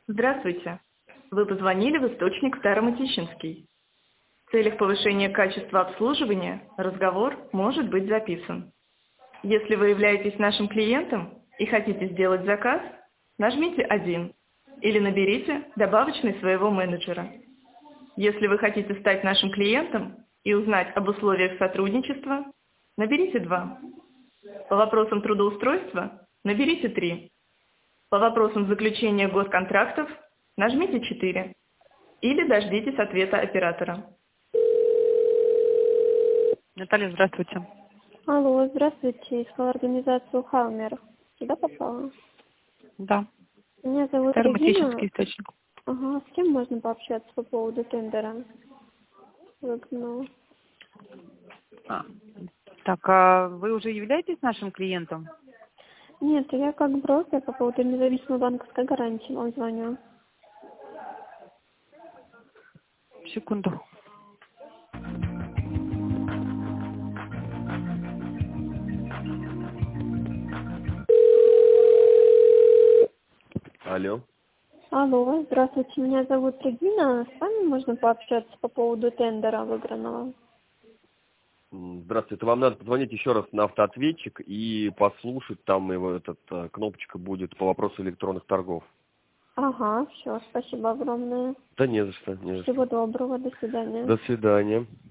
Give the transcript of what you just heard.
Здравствуйте. Вы позвонили в источник Старомытищинский. В целях повышения качества обслуживания разговор может быть записан. Если вы являетесь нашим клиентом и хотите сделать заказ, нажмите 1 или наберите добавочный своего менеджера. Если вы хотите стать нашим клиентом и узнать об условиях сотрудничества, наберите 2. По вопросам трудоустройства наберите 3. По вопросам заключения госконтрактов нажмите 4 или дождитесь ответа оператора. Наталья, здравствуйте. Алло, здравствуйте. Искала организацию Халмер. Сюда попала? Да. Меня зовут Старомытищинский Регина. источник. Ага, с кем можно пообщаться по поводу тендера? Выгнала. Так, а вы уже являетесь нашим клиентом? Нет, я как брокер по поводу независимой банковской гарантии вам звоню. Секунду. Алло. Алло, здравствуйте. Меня зовут Регина. С вами можно пообщаться по поводу тендера выигранного? Здравствуйте. Вам надо позвонить еще раз на автоответчик и послушать, там его кнопочка будет по вопросу электронных торгов. Ага, все, спасибо огромное. Да не за что, не за что. Всего доброго, до свидания. До свидания.